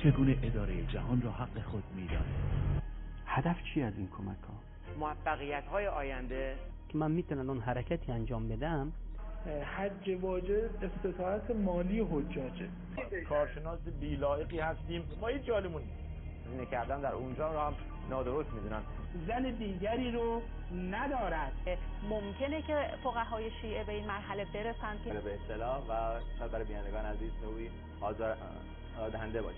چگونه اداره جهان را حق خود می‌داند؟ هدف چی از این کمک ها؟ موفقیت‌های آینده که من میتونم اون حرکتی انجام بدم. حج واجب استطاعت مالی حجاجه. کارشناس بی‌لایقی هستیم، ما هیچ جالمون نیست. زینه کردن در اونجا رو هم نادرست میدونن. زن دیگری رو ندارد. ممکنه که فقهای شیعه به این مرحله برسند که به اصطلاح و شاید برای بینندگان عزیز نوعی آزاردهنده باشه.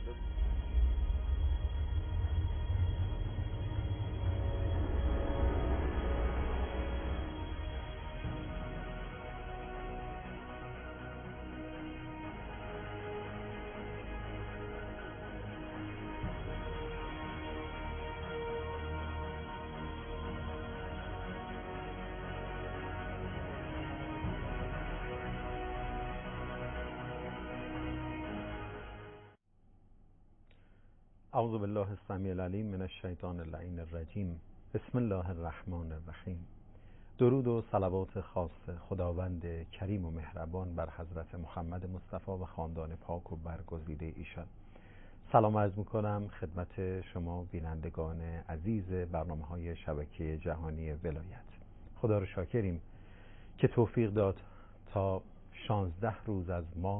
اعوذ بالله السمیع العلیم من الشیطان اللعین الرجیم. بسم الله الرحمن الرحیم. درود و صلوات خاص خداوند کریم و مهربان بر حضرت محمد مصطفی و خاندان پاک و برگزیده ایشان. سلام عرض میکنم خدمت شما بینندگان عزیز برنامه‌های شبکه جهانی ولایت. خدا رو شاکریم که توفیق داد تا 16 روز از ماه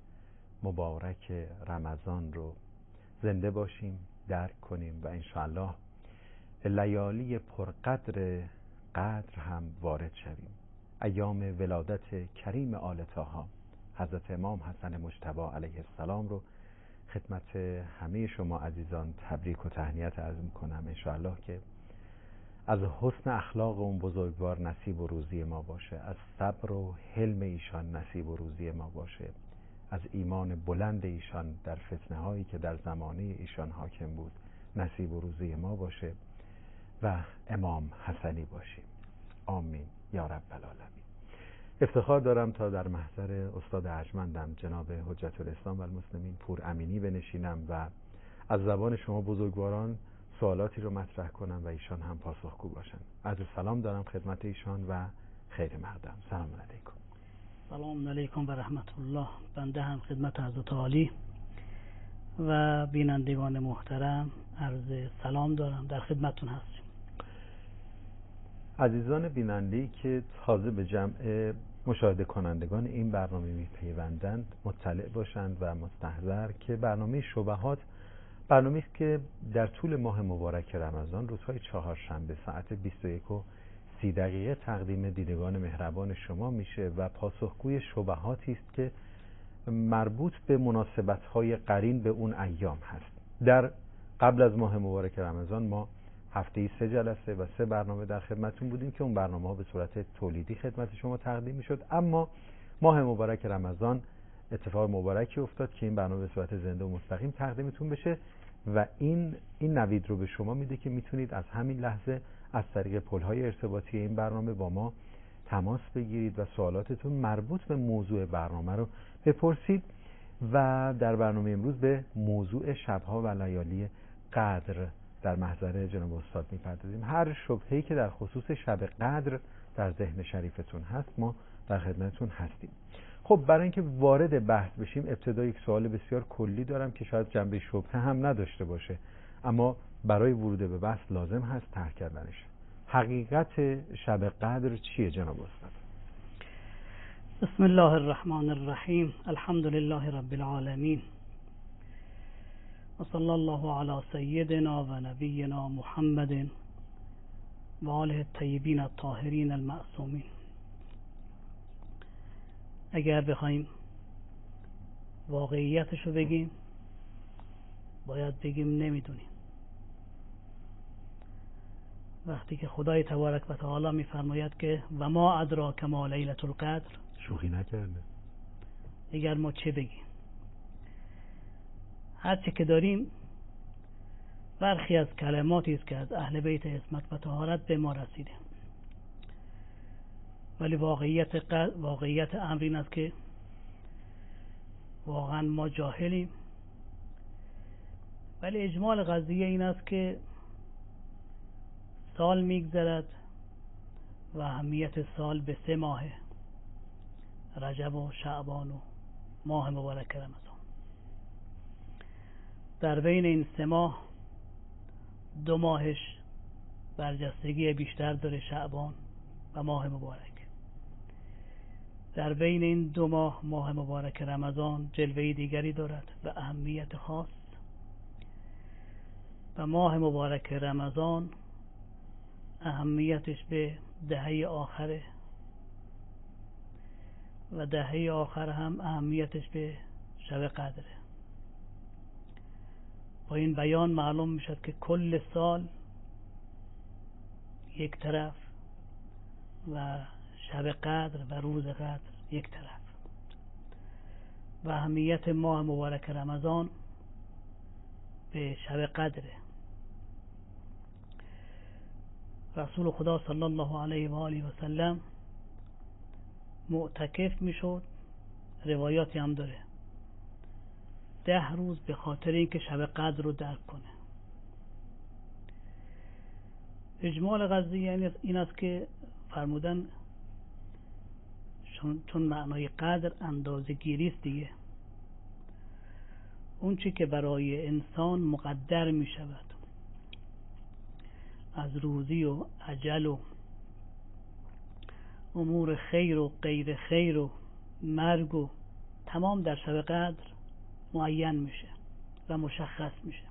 مبارک رمضان رو زنده باشیم، درک کنیم و انشاءالله لیالی پرقدر قدر هم وارد شویم. ایام ولادت کریم آل طاها حضرت امام حسن مجتبی علیه السلام رو خدمت همه شما عزیزان تبریک و تهنیت عرض میکنم. انشاءالله که از حسن اخلاق اون بزرگوار نصیب و روزی ما باشه، از صبر و حلم ایشان نصیب و روزی ما باشه، از ایمان بلند ایشان در فتنه هایی که در زمانه ایشان حاکم بود نصیب و روزی ما باشه و امام حسنی باشیم. آمین یا رب العالمین. افتخار دارم تا در محضر استاد ارجمندم جناب حجت الاسلام و المسلمین پور امینی بنشینم و از زبان شما بزرگواران سوالاتی رو مطرح کنم و ایشان هم پاسخگو باشن. عرض سلام دارم خدمت ایشان و خیر مقدم. سلام علیکم. سلام علیکم و رحمت الله. بنده هم خدمت حضرت عالی و بینندگان محترم عرض سلام دارم، در خدمتتون هستیم. عزیزان بیننده که تازه به جمع مشاهده کنندگان این برنامه میپیوندند مطلع باشند و مستحضر که برنامه شبهات برنامه‌ای است که در طول ماه مبارک رمضان روزهای چهارشنبه ساعت 21:30 تقدیم دیدگان مهربان شما میشه و پاسخگوی شبهاتی است که مربوط به مناسبت‌های قرین به اون ایام هست. در قبل از ماه مبارک رمضان ما هفته‌ای 3 جلسه و 3 برنامه در خدمتتون بودیم که اون برنامه‌ها به صورت تولیدی خدمت شما تقدیم میشد، اما ماه مبارک رمضان اتفاق مبارکی افتاد که این برنامه به صورت زنده و مستقیم تقدیمتون بشه و این نوید رو به شما میده که میتونید از همین لحظه از طریق پل‌های ارتباطی این برنامه با ما تماس بگیرید و سوالاتتون مربوط به موضوع برنامه رو بپرسید و در برنامه امروز به موضوع شب‌ها و لیالی قدر در محضر جناب استاد میپردازیم. هر شبهه‌ای که در خصوص شب قدر در ذهن شریفتون هست ما در خدمتتون هستیم. خب برای اینکه وارد بحث بشیم ابتدا یک سوال بسیار کلی دارم که شاید جنبه شبهه هم نداشته باشه، اما برای ورود به بحث لازم هست طرح کردنش. حقیقت شب قدر چیه جناب استاد؟ بسم الله الرحمن الرحیم. الحمد لله رب العالمین و صلی الله علی سیدنا و نبینا محمد و آله الطیبین الطاهرین المعصومین. اگر بخوایم واقعیتشو بگیم باید بگیم نمیدونیم. وقتی که خدای تبارک و تعالی میفرماید که و ما ادراک ما لیلة القدر، شوخی نکرده. اگر ما چه بگیم؟ هرچه که داریم برخی از کلماتی است که از اهل بیت عصمت و طهارت به ما رسیده، ولی واقعیت امر این است که واقعا ما جاهلیم. ولی اجمال قضیه این است که سال میگذرد و اهمیت سال به 3 ماهه، رجب و شعبان و ماه مبارک رمضان. در بین این 3 ماه 2 ماهش برجستگی بیشتر داره، شعبان و ماه مبارک. در بین این 2 ماه، ماه مبارک رمضان، جلوه دیگری دارد و اهمیت خاص. و ماه مبارک رمضان اهمیتش به دهه آخره و دهه آخر هم اهمیتش به شب قدره. با این بیان معلوم میشد که کل سال یک طرف و شب قدر و روز قدر یک طرف. و اهمیت ماه مبارک رمضان به شب قدره. رسول خدا صلی الله علیه و آله و سلم معتکف میشد، روایاتی هم داره، 10 روز به خاطر اینکه شب قدر رو درک کنه. اجمال قضیه یعنی این است که فرمودن چون معنای قدر اندازه گیری است دیگه، اون چی که برای انسان مقدر می شود از روزی و اجل و امور خیر و غیر خیر و مرگ و تمام در شب قدر معین میشه و مشخص میشه.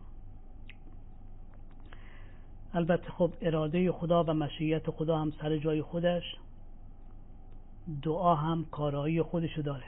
البته خب اراده خدا و مشیت خدا هم سر جای خودش، دعا هم کارایی خودشو داره.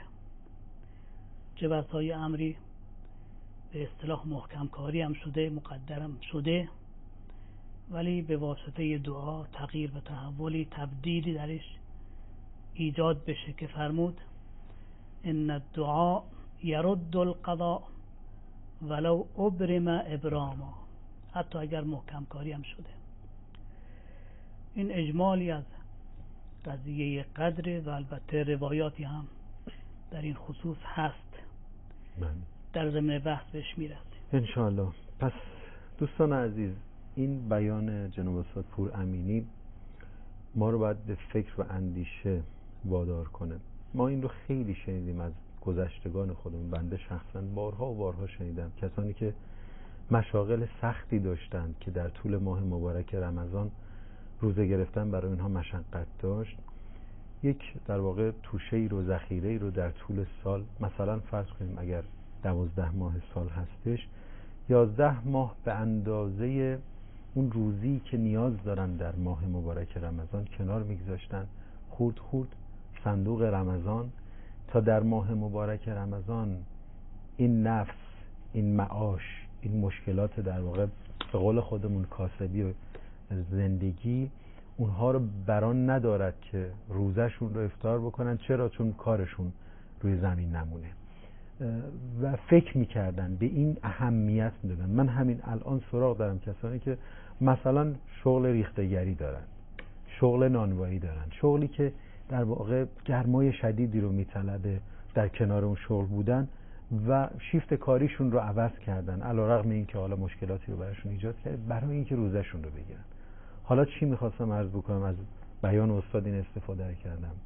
چه بسای امری به اصطلاح محکم کاری هم شده، مقدرم شده، ولی به واسطه دعا تغییر و تحولی، تبدیلی درش ایجاد بشه که فرمود ان الدعاء یرد القضاء ولو ابرم ابراما، حتی اگر محکم کاری هم شده. این اجمالی از قضیه قدر و البته روایاتی هم در این خصوص هست. در ضمن بحث بهش میرسیم انشاءالله. پس دوستان عزیز، این بیان جناب استاد پورامینی ما رو باید به فکر و اندیشه وادار کنه. ما این رو خیلی شنیدیم از گذشتگان خودمون. بنده شخصا بارها و بارها شنیدم کسانی که مشاغل سختی داشتند که در طول ماه مبارک رمضان روزه گرفتن برای اینها مشقت داشت، یک در واقع توشه‌ای رو، ذخیره‌ای رو در طول سال، مثلا فرض کنیم اگر 12 ماه سال هستش، 11 ماه به اندازه اون روزی که نیاز دارن در ماه مبارک رمضان کنار میگذاشتن، خورد خورد صندوق رمضان، تا در ماه مبارک رمضان این نفس، این معاش، این مشکلات در واقع به قول خودمون کاسبی و زندگی اونها رو بران ندارد که روزشون رو افطار بکنن. چرا؟ چون کارشون روی زمین نمونه و فکر میکردن به این اهمیت میدادن. من همین الان سراغ دارم کسانی که مثلا شغل ریختگری دارن، شغل نانوایی دارن، شغلی که در واقع گرمای شدیدی رو میطلبه، در کنار اون شغل بودن و شیفت کاریشون رو عوض کردن علیرغم این که حالا مشکلاتی رو براشون ایجاد کرده برای اینکه روزشون رو بگیرن. حالا چی میخواستم عرض بکنم؟ از بیان استاد این استفاده کردم.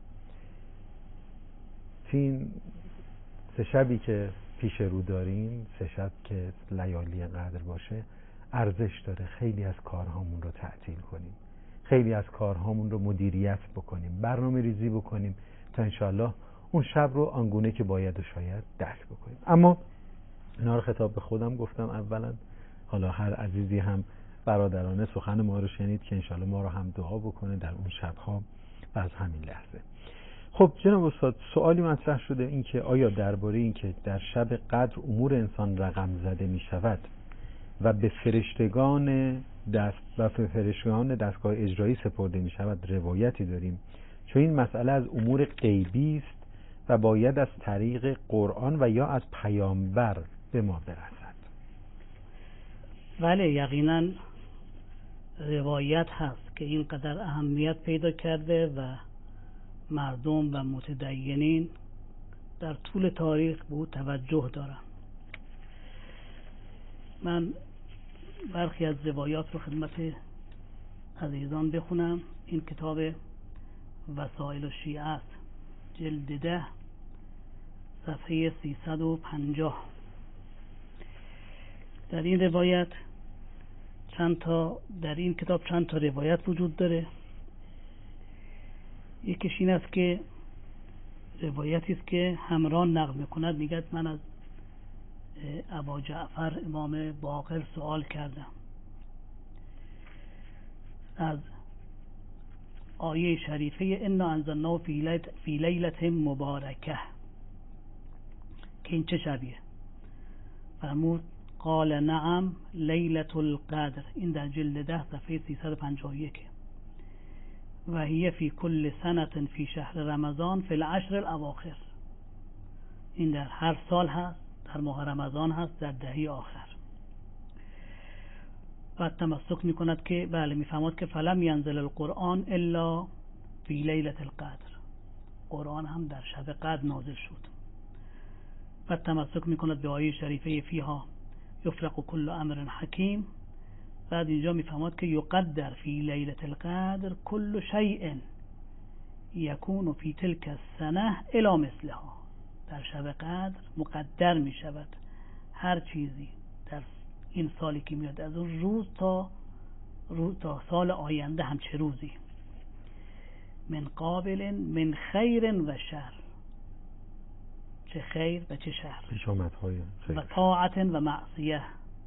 این 3 شبی که پیش رو داریم، 3 شب که لیالی قدر باشه، ارزش داره خیلی از کارهامون رو تعطیل کنیم، خیلی از کارهامون رو مدیریت بکنیم، برنامه ریزی بکنیم تا انشاءالله اون شب رو آنگونه که باید و شاید درک بکنیم. اما اینا رو خطاب به خودم گفتم اولا، حالا هر عزیزی هم برادرانه سخن ما رو شنید که انشاءالله ما رو هم دعا بکنه در اون شبها و از همین لحظه. خب جناب استاد، سوالی مطرح شده این که آیا درباره این که در شب قدر امور انسان رقم زده می شود و به فرشتگان دستگاه اجرایی سپرده می شود روایتی داریم؟ چون این مسئله از امور غیبی است و باید از طریق قرآن و یا از پیامبر به ما برسد. بله، یقینا روایت هست که اینقدر اهمیت پیدا کرده و مردم و متدینین در طول تاریخ به او توجه دارن. من برخی از روایات رو خدمت عزیزان بخونم. این کتاب وسائل الشیعه است، جلد 10 صفحه 350. در این روایت در این کتاب چند تا روایت وجود داره. یکیش این است که روایتی است که همران نقل میکند، میگه من از ابا جعفر امام باقر سوال کردم از آیه شریفه انا انزلناه فی لیلة مبارکه که این چه شبیه؟ فرمود قال نعم لیلة القدر. این در جلد 10 صفحه 351 و هی فی کل سنة فی شهر رمضان فی العشر الاواخر. این در هر سال هست، در ماه رمضان هست، در دهه آخر. و تمسک میکند که بله میفهمد که فلم ینزل القرآن الا فی لیلة القدر، قرآن هم در شب قدر نازل شد. و تمسک میکند به آیه شریفه فیها یفرق کل امر حکیم. بعد اینجا میفهمد که یقدر فی لیلة القدر کل شیء یکون فی تلک السنه الی مثلها. در شب قدر مقدر می شود هر چیزی در این سالی که میاد، از اون روز تا سال آینده هم چه روزی، من قابل من خیر و شر، چه خیر و چه شر، و طاعت و معصیه،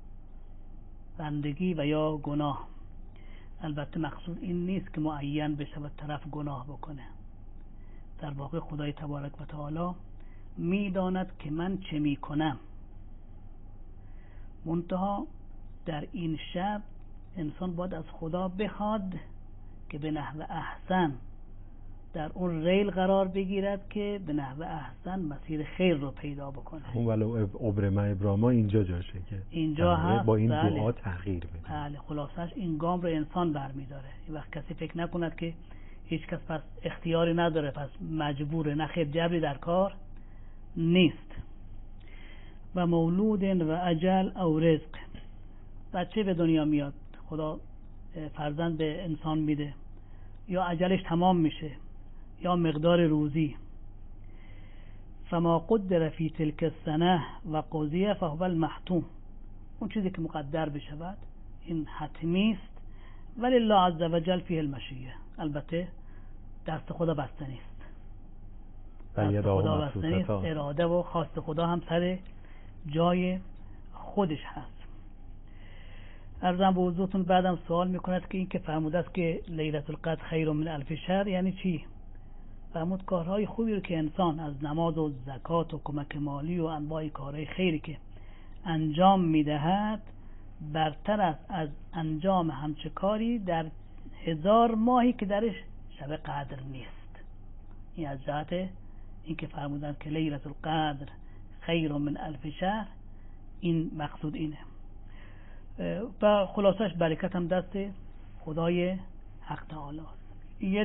بندگی و یا گناه. البته مقصود این نیست که معین بشه و طرف گناه بکنه. در واقع خدای تبارک و تعالی میداند که من چه میکنم، منتها در این شب انسان باید از خدا بخواد که به نحو احسن در اون ریل قرار بگیرد که به نحو احسن مسیر خیر رو پیدا بکنه. اون ولو ابرمه ابراما اینجا جاشه که اینجا هست با این دعا تغییر بده. بله، خلاصش این گام رو انسان برمیداره. این وقت کسی فکر نکند که هیچ کس پس اختیاری نداره، پس مجبوره، نه خیر، جبری در کار نیست. و مولود و اجل او رزق، بچه به دنیا میاد، خدا فرزند به انسان میده، یا اجلش تمام میشه یا مقدار روزی. فما قدر فی تلک السنه و قضیه فهو المحتوم. اون چیزی که مقدر بشود این حتمی است، ولی الله عز وجل فیه المشیه. البته دست خدا بسته نیست، دست خدا بسته نیست، اراده و خواست خدا هم سر جای خودش هست. عرضم به حضورتون بعدم سوال میکند که این که فرموده است که لیلة القدر خیر من الف شهر یعنی چی؟ فرمود کارهای خوبی رو که انسان از نماز و زکات و کمک مالی و انواع کارهای خیری که انجام میدهد برتر است از انجام همچه کاری در 1000 ماهی که درش شب قدر نیست. این از جهت این که فرمودن که لیلة القدر خیر من الف شهر، این مقصود اینه. و خلاصش برکت هم دست خدای حق تعالی است. یه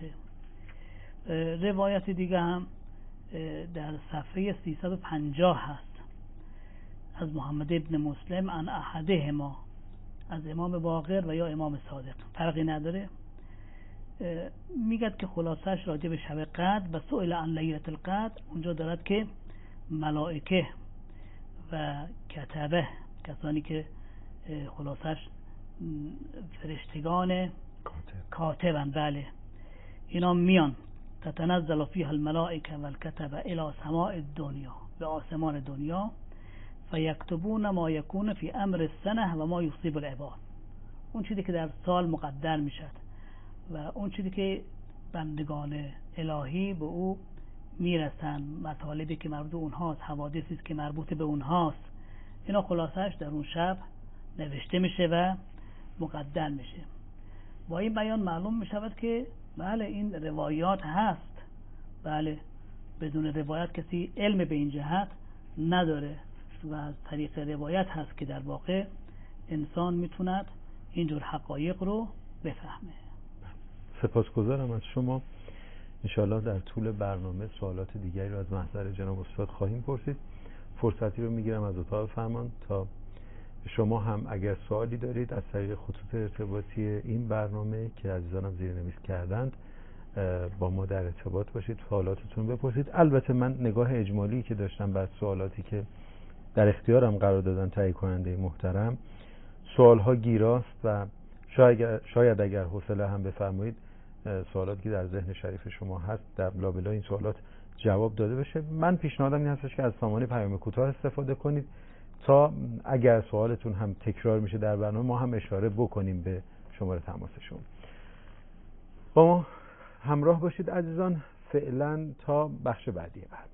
روایت دیگه هم در صفحه 350 هست از محمد ابن مسلم عن احدهما، از امام باقر و یا امام صادق، فرقی نداره. میگد که خلاصش راجع به شب قدر و سئل عن لیلة القدر، اونجا دارد که ملائکه و کتبه، کسانی که خلاصش فرشتگان کاتبن، بله، اینا میان تتنزل فیها الملائکه و الکتبه الى سماء الدنیا، به آسمان دنیا، فیکتبون ما یکون فی امر السنه و ما یصیب العباد. اون چیزی که در سال مقدر میشد و اون چیزی که بندگان الهی به او میرسن، مطالبی که مربوط به اونهاست، حوادثی که مربوط به اونهاست، اینا خلاصش در اون شب نوشته میشه و مقدر میشه. با این بیان معلوم میشود که بله این روایات هست، بله بدون روایت کسی علم به این جهت نداره و از طریق روایت هست که در واقع انسان میتوند اینجور حقایق رو بفهمه. سپاسگزارم از شما. انشاءالله در طول برنامه سوالات دیگری رو از محضر جناب استاد خواهیم پرسید. فرصتی رو میگیرم از اتاق فرمان تا شما هم اگر سوالی دارید از طریق خطوط ارتباطی این برنامه که عزیزانم زیرنویس کردند با ما در ارتباط باشید، سوالاتتون بپرسید. البته من نگاه اجمالی که داشتم بر سوالاتی که در اختیارم قرار دادن تهیه کننده محترم. سوالها گیراست و شاید اگر حوصله هم بفرمایید سوالاتی که در ذهن شریف شما هست در لابلای این سوالات جواب داده بشه. من پیشنهادم این هستش که از سامانه پیام کوتاه استفاده کنید تا اگر سوالتون هم تکرار میشه در برنامه ما هم اشاره بکنیم به شماره تماسشون. با ما همراه باشید عزیزان فعلا تا بخش بعدی برنامه.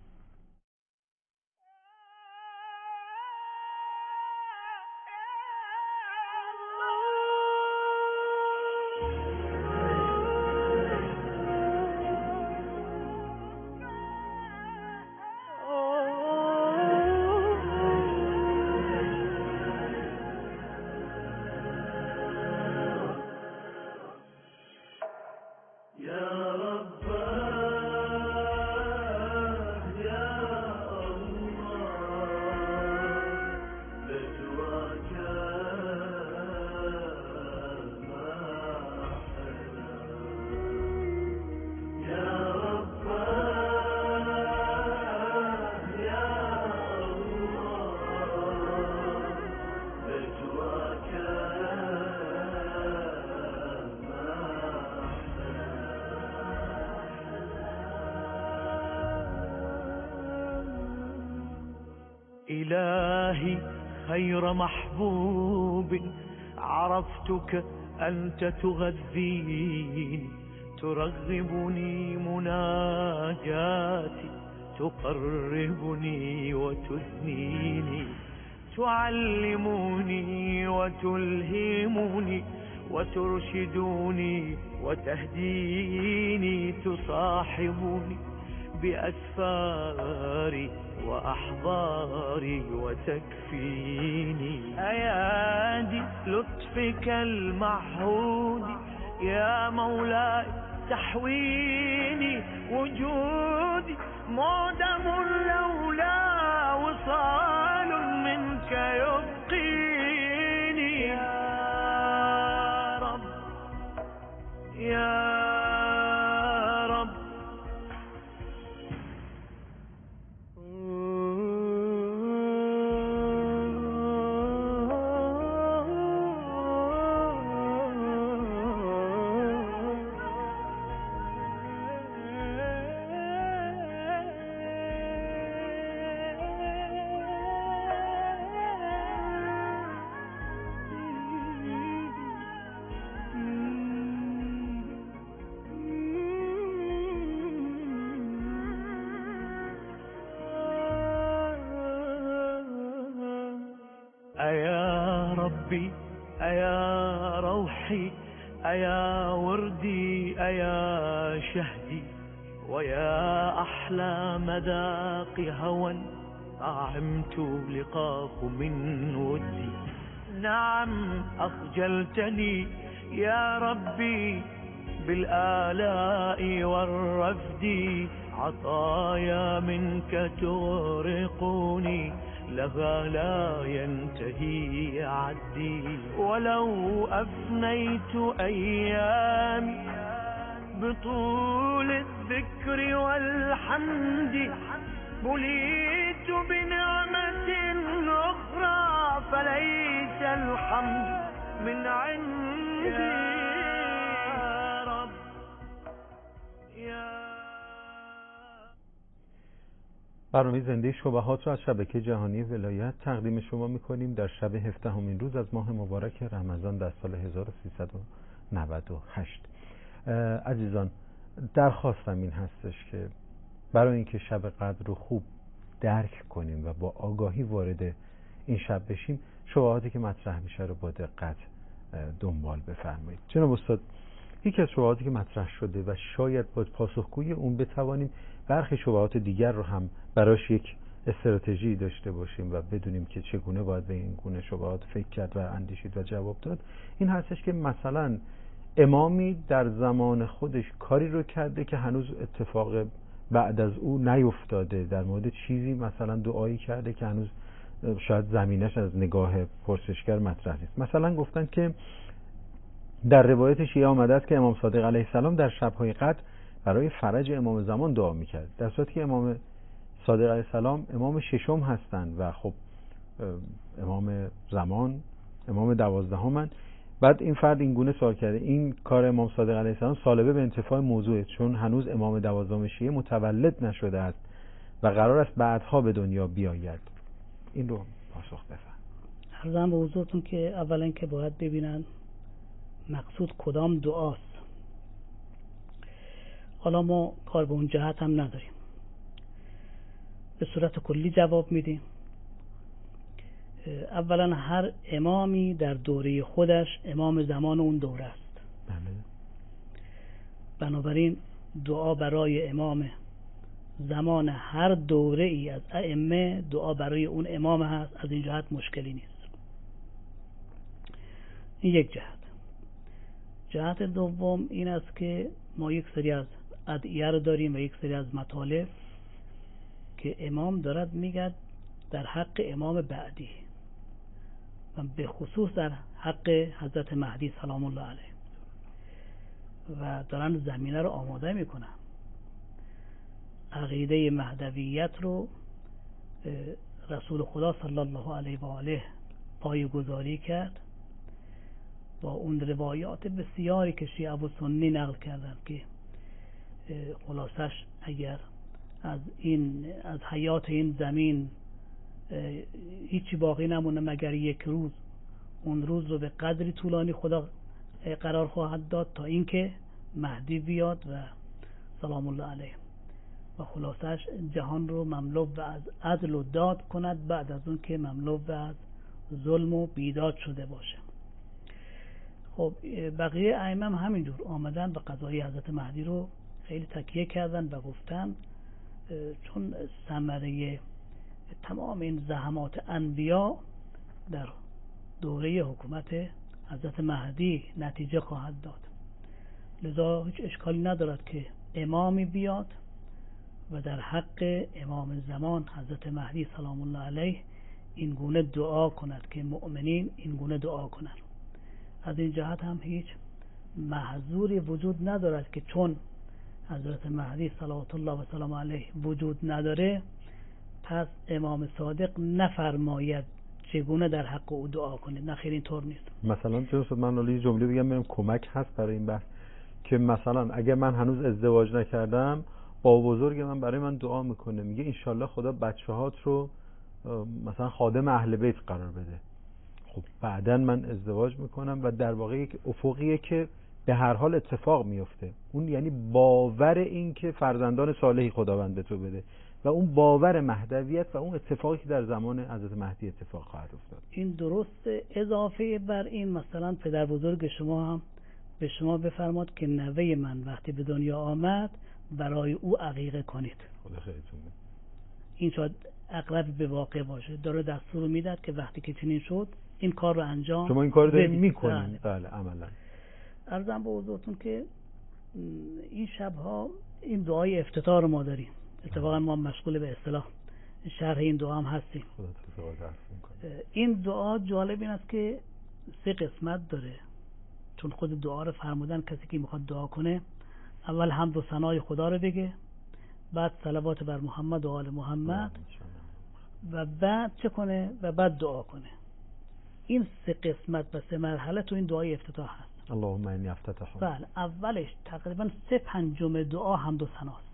إلهي خير محبوب عرفتك أنت تغذيني ترغبني مناجاتي تقربني وتثنيني تعلمني وتلهمني وترشدني وتهديني تصاحبني بأسفاري وأحضاري وتكفيني أيادي لطفك المعهود يا مولاي تحويني وجودي معدم لولا وصال منك يبقيني يا رب يا أيا ربي أيا روحي أيا وردي أيا شهدي ويا أحلى مذاق هوى طعمت لقاه من ودي نعم أخجلتني يا ربي بالآلاء والرفد عطايا منك تغرقني لها لا ينتهي عدي ولو أفنيت أيامي بطول الذكر والحمد بليت بنعمة أخرى فليس الحمد من عندي يا رب يا برنامه زنده شبهات را از شبکه جهانی ولایت تقدیم شما می‌کنیم در شب 17مین روز از ماه مبارک رمضان در سال 1398. عزیزان درخواستم این هستش که برای اینکه شب قدر رو خوب درک کنیم و با آگاهی وارد این شب بشیم شبهاتی که مطرح میشه رو با دقت دنبال بفرمایید. جناب استاد یکی از شبهاتی که مطرح شده و شاید با پاسخگویی اون بتوانیم برخی شبهات دیگر رو هم براش یک استراتژی داشته باشیم و بدونیم که چگونه باید به این گونه شبهات فکر کرد و اندیشید و جواب داد، این هستش که مثلا امامی در زمان خودش کاری رو کرده که هنوز اتفاق بعد از او نیفتاده، در مورد چیزی مثلا دعایی کرده که هنوز شاید زمینش از نگاه پرسشگر مطرح نیست. مثلا گفتن که در روایت شیعه آمده است که امام صادق علیه السلام در شب‌های قدر برای فرج امام زمان دعا میکرد، در صورتی که امام صادق علیه السلام امام ششم هستند و خب امام زمان امام 12 بعد این فرد این گونه سوال کرده این کار امام صادق علیه السلام سالبه به انتفاع موضوعه، چون هنوز امام 12 شیعه متولد نشده است و قرار است بعدها به دنیا بیاید. این رو پاسخ بفرمایید. عرضم به حضورتون که اولا که باید ببینن مقصود کدام دعاست. حالا ما کار به اون جهت هم نداریم، به صورت کلی جواب میدیم. اولا هر امامی در دوره خودش امام زمان اون دوره است. بنابراین دعا برای امام زمان هر دوره ای از ائمه دعا برای اون امام هست، از این جهت مشکلی نیست. این یک جهت. جهت دوم این است که ما یک سری از ادعیه رو داریم و یک سری از مطالب که امام دارد میگه در حق امام بعدی و به خصوص در حق حضرت مهدی سلام الله علیه و دارن زمینه رو آماده میکنن. عقیده مهدویت رو رسول خدا صلی الله علیه و آله پایه‌گذاری کرد با اون روایات بسیاری که شیعه و سنی نقل کردن که خلاصش اگر از حیات این زمین هیچی باقی نمونه مگر یک روز، اون روز رو به قدری طولانی خدا قرار خواهد داد تا اینکه مهدی بیاد و سلام الله علیه و خلاصش جهان رو مملو از عدل و داد کند بعد از اون که مملو از ظلم و بیداد شده باشه. خب بقیه ائمه هم همینجور آمدن و قضای حضرت مهدی رو خیلی تکیه کردن و گفتن چون ثمره تمام این زحمات انبیا در دوره حکومت حضرت مهدی نتیجه خواهد داد، لذا هیچ اشکالی ندارد که امامی بیاد و در حق امام زمان حضرت مهدی سلام الله علیه این گونه دعا کند که مؤمنین این گونه دعا کنند. از این جهت هم هیچ محظوری وجود ندارد که چون حضرت مهدی صلوات الله و سلام علیه وجود نداره پس امام صادق نفرماید چگونه در حق او دعا کنید. نه خیر، اینطور نیست. مثلا جناب من یه جمله بگم ببینم کمک هست برای این بحث که مثلا اگر من هنوز ازدواج نکردم با بزرگ من برای من دعا میکنه، میگه انشالله خدا بچه‌هات رو مثلا خادم اهل بیت قرار بده. خب بعداً من ازدواج میکنم و در واقع یک افقیه که به هر حال اتفاق میفته. اون یعنی باور این که فرزندان صالحی خداوند به تو بده و اون باور مهدویت و اون اتفاقی که در زمان حضرت مهدی اتفاق خواهد افتاد. این درست. اضافه بر این مثلا پدر بزرگ شما هم به شما بفرماد که نوه من وقتی به دنیا آمد برای او عقیقه کنید. خدا خیرتون بده. این شاید اقرب به واقع باشه. داره دستور میداد که وقتی که چنین شد این کار رو انجام شما این کار رو دارید میکنید. بله عملا. عرضم به حضورتون که این شبها این دعای افتتاح رو ما داریم. اتفاقا ما مشغول به اصطلاح شرح این دعا هم هستیم. این دعا جالب این است که 3 قسمت داره، چون خود دعا رو فرمودن کسی که میخواد دعا کنه اول حمد و ثنای خدا رو بگه، بعد صلوات بر محمد و آل محمد و بعد چه کنه و بعد دعا کنه. این 3 قسمت و 3 مرحله تو این دعای افتتاح هست. اللهم انی افتتح. بله، اولش تقریبا 3/5 دعا حمد و ثناست،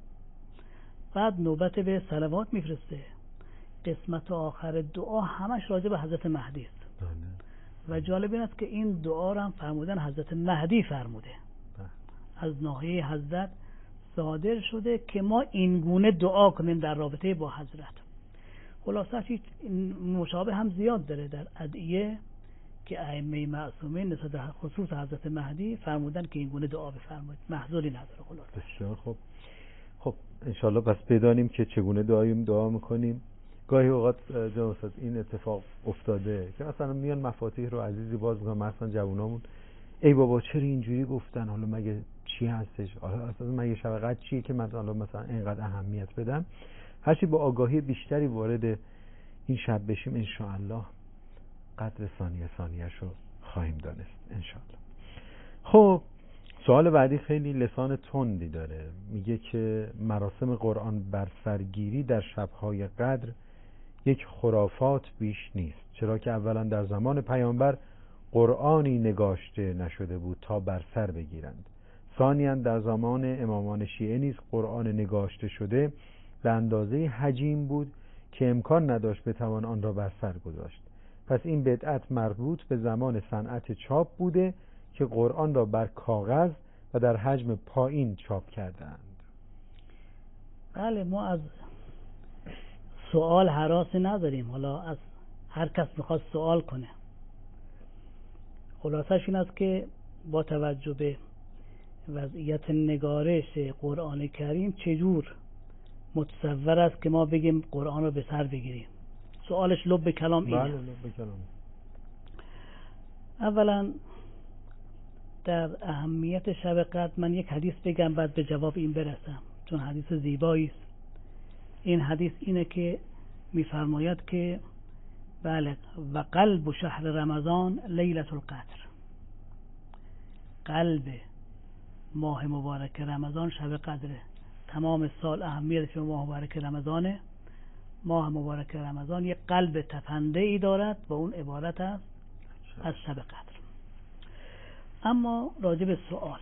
بعد نوبت به صلوات میفرسته، قسمت آخر دعا همش راجع به حضرت مهدی است. و جالب این است که این دعا رو هم فرمودن حضرت مهدی فرموده، از ناحیه حضرت صادر شده که ما این گونه دعا کنیم در رابطه با حضرت. خلاصه مشابه هم زیاد داره در ادعیه که ائمه معصومین نسبت خصوص حضرت مهدی فرمودن که این گونه دعا بفرمایید، محذوری نداره. خلاصه بسیار خوب. خب انشالله پس بدانیم که چگونه دعا میکنیم. گاهی اوقات جناب استاد این اتفاق افتاده که مثلا میان مفاتیح رو عزیزی باز میکنن، مثلا جوونامون ای بابا چرا اینجوری گفتن، حالا مگه چی هستش، حالا اصلا مگه شب چیه که من حالا مثلا اینقدر اهمیت بدم. هرچی با آگاهی بیشتری وارد این شب بشیم انشاءالله قدر ثانیه ثانیه‌شو خواهیم دانست انشاءالله. خب سوال بعدی خیلی لسان تندی داره. میگه که مراسم قرآن بر سرگیری در شبهای قدر یک خرافات بیش نیست، چرا که اولا در زمان پیامبر قرآنی نگاشته نشده بود تا بر سر بگیرند. ثانیاً در زمان امامان شیعه نیز قرآن نگاشته شده به اندازه حجیم بود که امکان نداشت بتوان آن را بر سر گذاشت. پس این بدعت مربوط به زمان صنعت چاپ بوده که قرآن را بر کاغذ و در حجم پایین چاپ کردند. بله، ما از سوال هراسی نداریم، حالا از هر کس میخواد سوال کنه. خلاصش این است که با توجه به وضعیت نگارش قرآن کریم چجور متصور است که ما بگیم قرآن رو به سر بگیریم؟ سوالش لب کلام اینه. بله، لب کلام. اولا در اهمیت شب قدر من یک حدیث بگم، بعد به جواب این برسم، چون حدیث زیبایی است. این حدیث اینه که میفرماید که بله، و قلب شهر رمضان لیلة القدر، قلب ماه مبارک رمضان شب قدره. تمام سال اهمیتش به ماه مبارک رمضانه. ماه مبارک رمضان یک قلب تپنده ای دارد و اون عبارت است از شب قدر. اما راجع به سوال،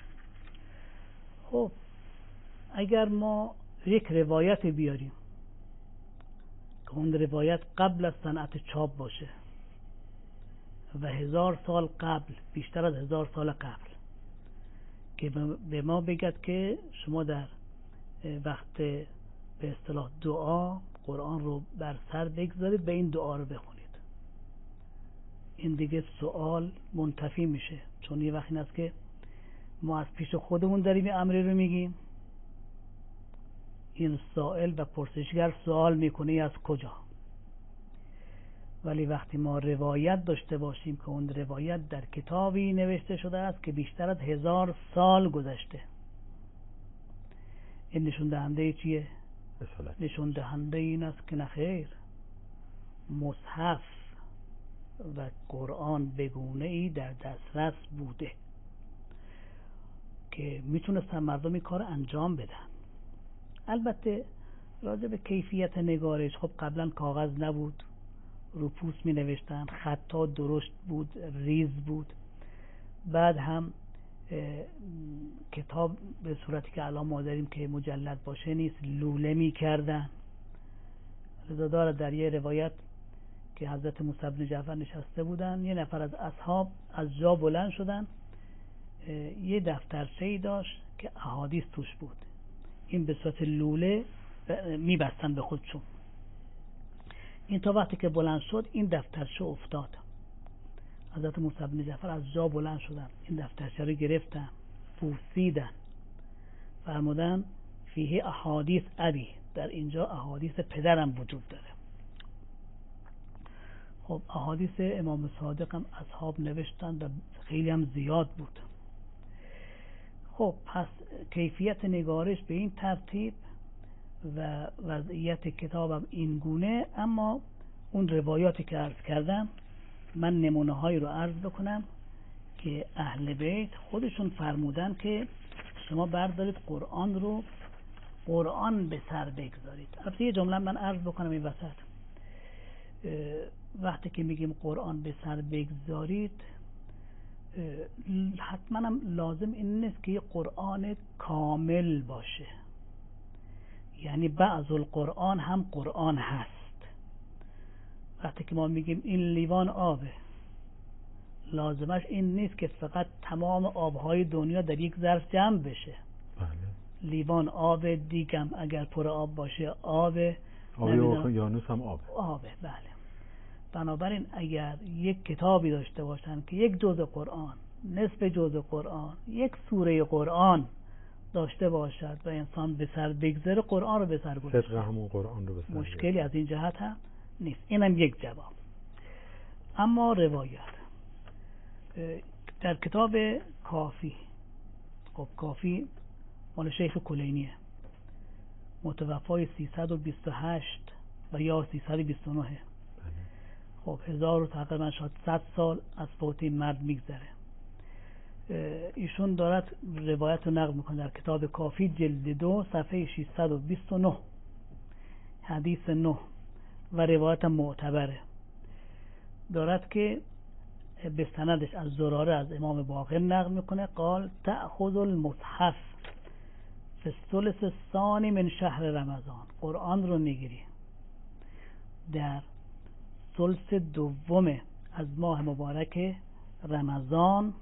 خب اگر ما یک روایت بیاریم که اون روایت قبل از صنعت چاپ باشه و 1000 سال قبل، بیشتر از 1000 سال قبل، که به ما بگد که شما در وقت به اصطلاح دعا قرآن رو بر سر بگذارید و این دعا رو بخونید، این دیگه سوال منتفی میشه. چون یه وقت این است که ما از پیش خودمون داریم این امری رو میگیم، این سائل و پرسشگر سوال میکنه از کجا. ولی وقتی ما روایت داشته باشیم که اون روایت در کتابی نوشته شده است که بیشتر از 1000 سال گذشته، این نشون دهنده چیه؟ نشون دهنده این است که نخیر، مصحف و قرآن بگونه ای در دسترس بوده که میتونستن مردم این کار انجام بدن. البته راجع به کیفیت نگارش، خب قبلا کاغذ نبود، رو پوست می نوشتن، خطا درشت بود، ریز بود. بعد هم کتاب به صورتی که الان ما داریم که مجلد باشه نیست، لوله می کردن. رضا داره در یه روایت که حضرت موسی بن جعفر نشسته بودن، یه نفر از اصحاب از جا بلند شدن، یه دفترچه‌ای داشت که احادیث توش بود، این به صورت لوله می بستن به خودشون. این تا وقتی که بلند شد این دفترچه افتاد. حضرت موسی بن جعفر از جا بلند شدن، این دفترچه رو گرفتن، بوسیدن، فرمودن فیه احادیث ابی، در اینجا احادیث پدرم وجود داره. خب احادیث امام صادق هم اصحاب نوشتن و خیلی هم زیاد بود. خب پس کیفیت نگارش به این ترتیب و وضعیت کتابم این گونه. اما اون روایاتی که عرض کردم، من نمونه هایی رو عرض بکنم که اهل بیت خودشون فرمودن که شما بردارید قرآن رو قرآن به سر بگذارید. البته یه جمله من عرض بکنم این وسط، وقتی که میگیم قرآن به سر بگذارید حتما هم لازم این نیست که یه قرآن کامل باشه، یعنی بعض القرآن هم قرآن هست. وقتی که ما میگیم این لیوان آبه، لازمش این نیست که فقط تمام آبهای دنیا در یک ظرف جمع بشه. بله. لیوان آب، دیگم اگر پر آب باشه آبه، یانوس هم آبه. بله. بنابراین اگر یک کتابی داشته باشن که یک جزء قرآن، نصف جزء قرآن، یک سوره قرآن داشته باشد و انسان به سر بگذاره، قرآن رو به سر گذاره، صدق همون قرآن رو به سر مشکلی از این جهت هم نیست. اینم یک جواب. اما روایت در کتاب کافی، خب کافی مال شیخ کلینیه، متوفای 328 و یا 329. خب 1000 تقریبا شاید 100 سال از فوت این مرد میگذره. ایشون دارد روایت رو نقل میکنه در کتاب کافی جلد 2 صفحه 629 حدیث 9 و روایت معتبره. دارد که به سندش از زراره از امام باقر نقل میکنه قال تأخذ المصحف فی الثلث الثانی من شهر رمضان، قرآن رو میگیری در ثلث دوم از ماه مبارک رمضان،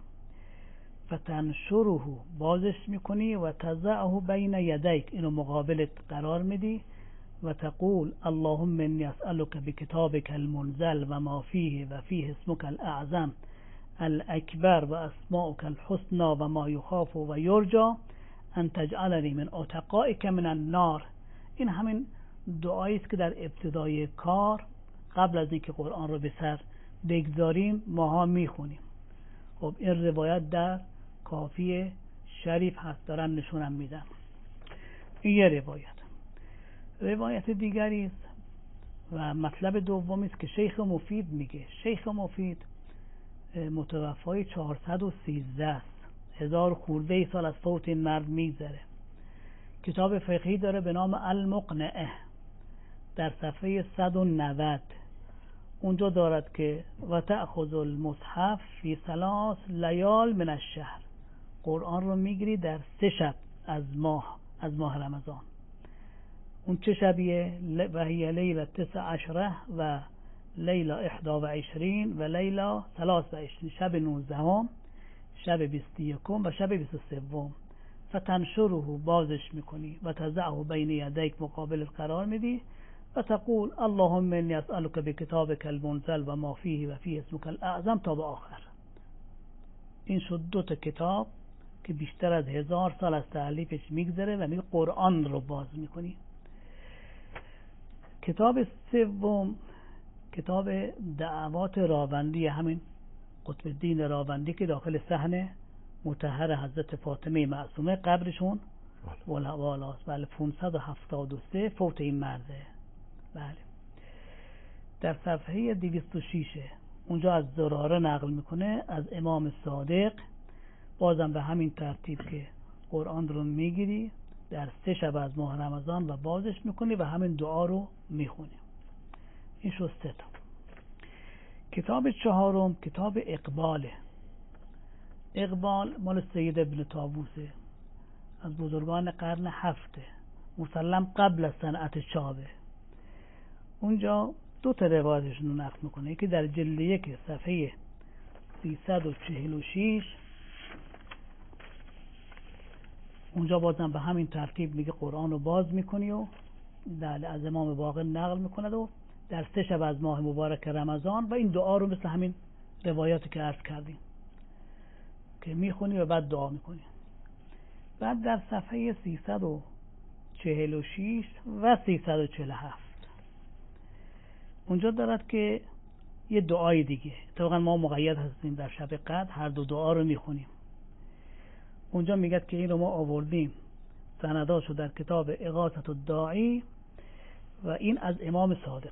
فتنشره بازش میکنی و تضعه بین یدیک، اینو مقابلت قرار میدی و تقول اللهم انی اسألک بکتابک المنزل و ما فیه و فیه اسمک الاعظم الاکبر و اسماؤک الحسنى و ما یخاف و یرجا ان تجعلنی من اتقائک من النار. این همین دعایی است که در ابتدای کار قبل از اینکه قرآن رو به سر بگذاریم ماها میخونیم. خب این روایت در کافی شریف هست، دارم نشونم میدم. این یه روایت دیگری است و مطلب دومی است که شیخ مفید میگه. شیخ مفید متوفای 413 است، 1000 خورده سال از فوت این مرد میگذره. کتاب فقهی داره به نام المقنعه در صفحه 190. اونجا دارد که و تأخذ المصحف فی 3 لیال من الشهر، قرآن رو میگیری در 3 شب از ماه رمضان. اون چه شبیه؟ و هی لیله 19 و لیله 21 و لیله 23، شب 19، شب 21 و شب 23. فتنشره بازش میکنی و تضعه بین یدیک مقابل قرار میدی و تقول اللهم انی اسألک بکتابک المنزل و ما فیه و فیه اسمک الاعظم تا به آخر. این شد 2 کتاب که بیشتر از 1000 سال از تألیفش میگذره و میگه قرآن رو باز میکنی. کتاب سوم کتاب دعوات راوندی، همین قطب الدین راوندی که داخل صحن مطهر حضرت فاطمه معصومه قبرشون والاست. بله 573 فوت این مرده. بله در صفحه 206 اونجا از زراره نقل میکنه از امام صادق، بازم به همین ترتیب که قرآن رو میگیری در 3 شب از ماه رمضان و بازش میکنی و همین دعا رو میخونی. این شد 3 تا. کتاب چهارم کتاب اقباله. اقبال مال سید ابن طاووسه، از بزرگان قرن 7 مسلم قبل از صنعت چابه. اونجا 2 تا روایتشون رو نقل میکنه. یکی در جلد 1 صفحه 346 اونجا بازم به همین ترتیب میگه قرآن رو باز میکنی و از امام باقر نقل میکند و در 3 شب از ماه مبارک رمضان و این دعا رو مثل همین روایاتی که عرض کردیم که میخونی و بعد دعا میکنی. بعد در صفحه 346 و 347 اونجا دارد که یه دعای دیگه، اتفاقا ما مقید هستیم در شب قدر هر 2 دعا رو میخونیم. اونجا میگه که این رو ما آوردیم سنداشو در کتاب اغاثة الداعی و این از امام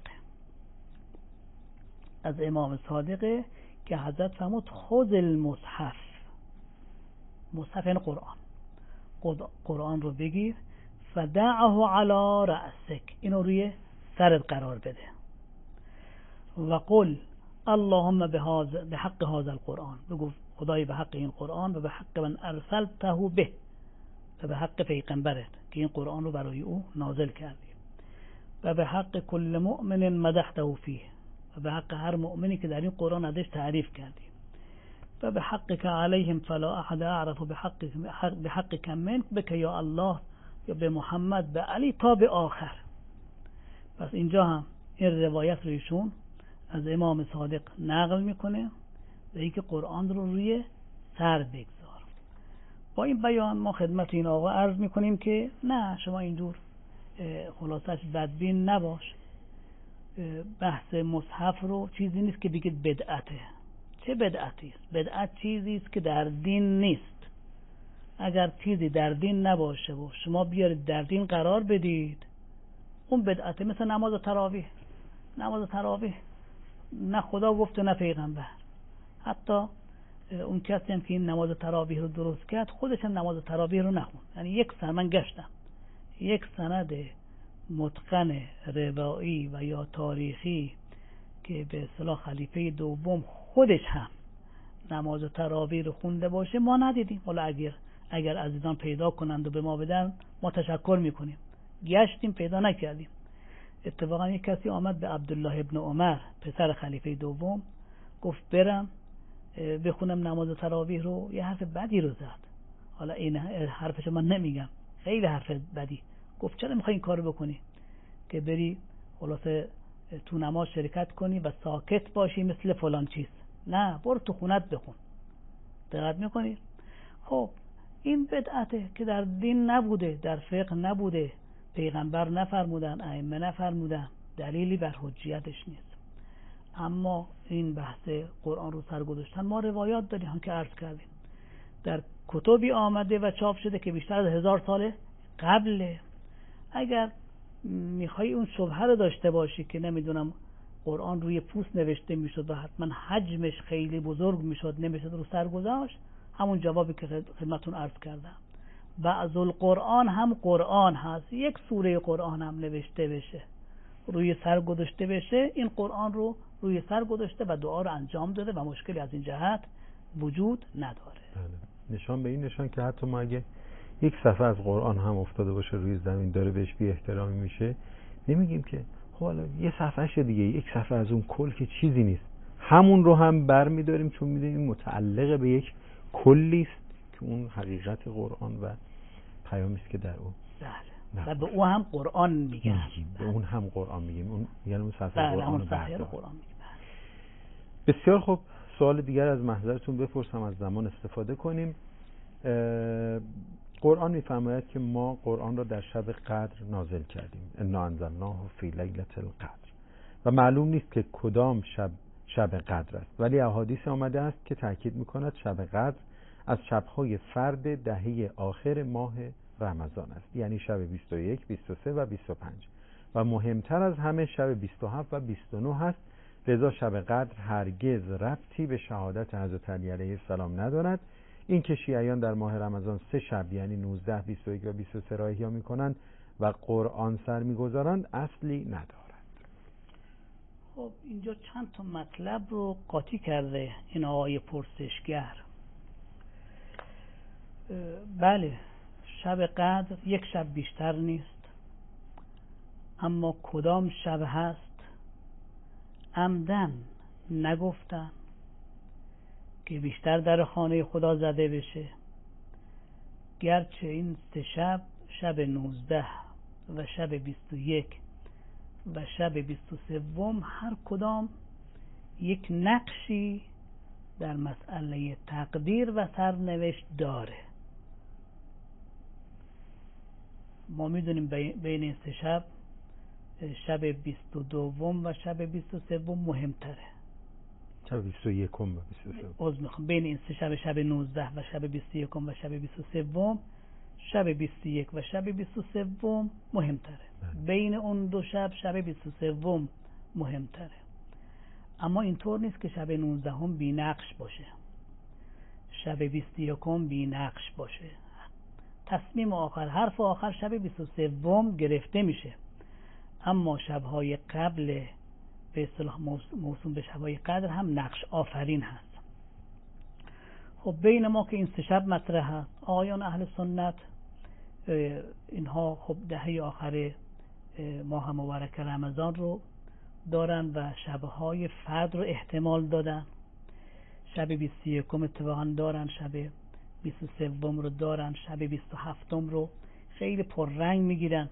صادقه که حضرت فرمود خذ المصحف، مصحف یعنی قرآن رو بگیر، فدعه علی رأسک، اینو روی سرت قرار بده و قل اللهم بحق هذا القرآن، بگو خدای به حق این قرآن و به حق من ارسلته به و به حق پیغمبرت که این قرآن رو برای او نازل کردی و به حق کل مؤمن مدحته فیه و به حق هر مؤمنی که در این قرآن ازش تعریف کردی و به حق که علیهم فلا احد اعرف به حق کمن بک یا الله یا به محمد به علی تا به آخر. پس اینجا هم این روایت رو ایشون از امام صادق نقل میکنه و اینکه قرآن رو روی سر بگذار. با این بیان ما خدمت این آقا عرض میکنیم که نه، شما اینجور خلاصش بدبین نباش. بحث مصحف رو چیزی نیست که بگید بدعته. چه بدعتی است؟ بدعت چیزی است که در دین نیست. اگر چیزی در دین نباشه و شما بیارید در دین قرار بدید، اون بدعته. مثل نماز تراویح نه خدا گفت نه پیغمبر. حتی اون کسی هم که این نماز تراویح رو درست کرد خودش هم نماز تراویح رو نخوند. یعنی یک سند من گشتم، یک سند متقن روایی و یا تاریخی که به اصطلاح خلیفه دوم خودش هم نماز تراویح رو خونده باشه ما ندیدیم. حالا اگر عزیزان پیدا کنند و به ما بدن ما تشکر میکنیم. گشتیم پیدا نکردیم. اتفاقا یک کسی آمد به عبدالله ابن عمر پسر خلیفه دوم گفت برم بخونم نماز تراویح رو. یه حرف بدی رو زد. حالا این حرفشو من نمیگم، خیلی حرف بدی. گفت چرا میخوای این کارو بکنی که بری خلاصه تو نماز شرکت کنی و ساکت باشی مثل فلان چیز؟ نه، برو تو خونت بخون. دقت میکنی؟ خب این بدعته که در دین نبوده، در فقه نبوده، پیغمبر نفرمودن، ائمه نفرمودن، دلیلی بر حجیتش نیست. اما این بحث قرآن رو سر گذاشتن ما روایات داریم هم که عرض کردیم، در کتبی آمده و چاپ شده که بیشتر از 1000 سال قبله. اگر میخوای اون شبهه رو داشته باشی که نمیدونم قرآن روی پوست نوشته میشد و حتما حجمش خیلی بزرگ میشد نمیشد رو سر گذاشت، همون جوابی که خدمتون عرض کردم. بعض القرآن هم قرآن هست، یک سوره قرآن هم نوشته بشه روی سر گذاشته بشه، این قرآن رو روی سر گذاشته و دعا رو انجام داده و مشکلی از این جهت وجود نداره. نشان به این نشان که حتی ما اگه یک صفحه از قرآن هم افتاده باشه روی زمین داره بهش بی احترامی میشه، نمیگیم که خب حالا یه صفحه دیگه، یک صفحه از اون کل که چیزی نیست، همون رو هم برمیداریم چون میدونیم متعلق به یک کلی است که اون حقیقت قرآن و پیامی است که در اون. بله. و به اون هم قرآن میگن. به اون هم قرآن میگیم. اون یعنی اون صفحه قرآن رو قرآن میگیم. بسیار خوب. سوال دیگر از محضرتون بپرسم، از زمان استفاده کنیم. قرآن میفرماید که ما قرآن را در شب قدر نازل کردیم، انا انزلناه فی لیلة القدر، و معلوم نیست که کدام شب قدر است، ولی احادیث آمده است که تاکید میکند شب قدر از شبهای فرد دهه آخر ماه رمضان است، یعنی شب 21 23 و 25 و مهمتر از همه شب 27 و 29 است. لذا شب قدر هرگز ربطی به شهادت حضرت علی علیه السلام ندارد. این که شیعیان در ماه رمضان 3 شب یعنی 19 21 و 23 را احیا میکنند و قرآن سر میگذارند اصلی ندارد. خب اینجا چند تا مطلب رو قاطی کرده این آقای پرسشگر. بله، شب قدر یک شب بیشتر نیست، اما کدام شب هست عمدن نگفتن که بیشتر در خانه خدا زده بشه. گرچه این 3 شب، شب 19 و شب 21 و شب 23 هر کدام یک نقشی در مسئله تقدیر و سرنوشت داره. ما میدونیم بین این 3 شب، شب 22 و شب 23 مهمتره. شب 21 و 23 بین این 3 شب، شب 19 و شب 21 و شب 23 شب 21 و شب 23 مهمتره. بین اون 2 شب، شب 23 مهمتره. اما اینطور نیست که شب 19 بی نقش باشه، شب 21 بی نقش باشه. تصمیم آخر، حرف آخر شب 23 گرفته میشه، اما شبهای قبل به اصطلاح موسوم به شبهای قدر هم نقش آفرین هست. خب بین ما که این 3 شب مطرح هست، آقایان اهل سنت اینها خب دهه آخر ماه مبارک رمضان رو دارن و شبهای فرد رو احتمال دادن. شب 21 اتفاقا دارن، شب 23 رو دارن، شب 27 رو خیلی پررنگ میگیرن.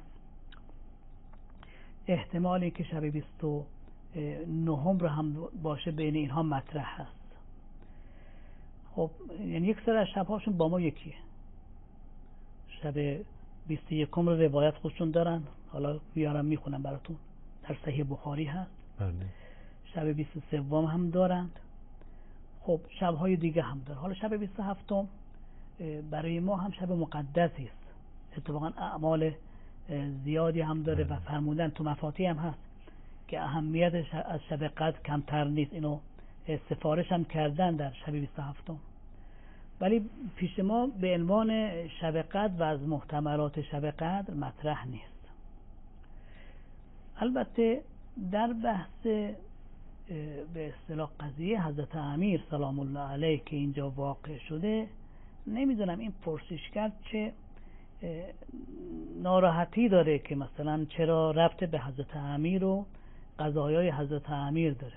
احتمالی که شب 29 رو هم باشه بین اینها مطرح هست. خب یعنی یک سر از شبهاشون با ما یکیه. شب 21 رو روایت خودشون دارن، حالا بیارم میخونم براتون، در صحیح بخاری هست. بله. شب 23 هم دارند. خب شبهای دیگه هم دارن. حالا شب 27 برای ما هم شب مقدسی است. اتفاقا اعمال زیادی هم داره و فرمودن تو مفاتیح هم هست که اهمیت از شب قدر کمتر نیست. اینو سفارش هم کردن در شب 27، ولی پیش ما به عنوان شب قدر و از محتملات شب قدر مطرح نیست. البته در بحث به اصطلاح قضیه حضرت امیر سلام الله علیه که اینجا واقع شده، نمیدونم این پرسشگر چه ناراحتی داره که مثلا چرا ربط به حضرت امیر و قضایای حضرت امیر داره.